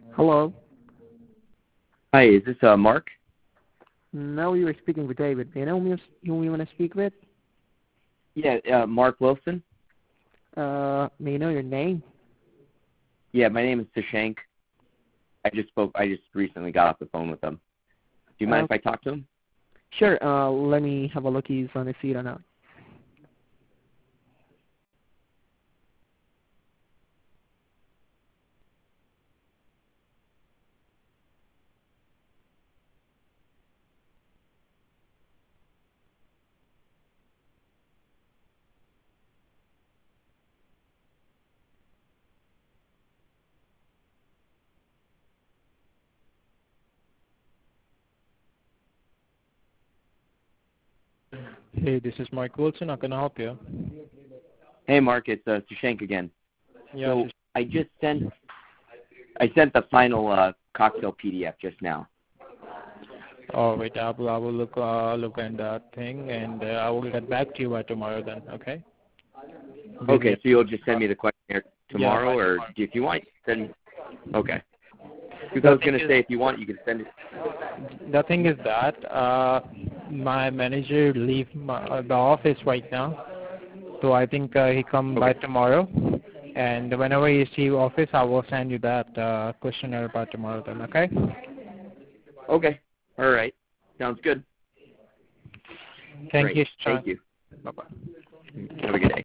Hello. Hi, is this Mark? No, you were speaking with David. Do you know whom you want to speak with? Yeah, Mark Wilson. May I know your name? Yeah, my name is Sashank. I just recently got off the phone with him. Do you mind if I talk to him? Sure. Let me have a look. He's on his seat or not. Hey, this is Mike Wilson. How can I help you? Hey, Mark, it's Sashank again. Yeah. So I sent the final cocktail PDF just now. All right. I will look at that thing, and I will get back to you by tomorrow. Then, okay? Okay, so you'll just send me the questionnaire tomorrow, Yeah, or if you want, then okay. Because I was going to say, if you want, you can send it. The thing is that my manager leave the office right now, so I think he come by tomorrow. And whenever he see office, I will send you that questionnaire by tomorrow. Then, okay? Okay. All right. Sounds good. Thank you, Sean. Thank you. Bye bye. Have a good day.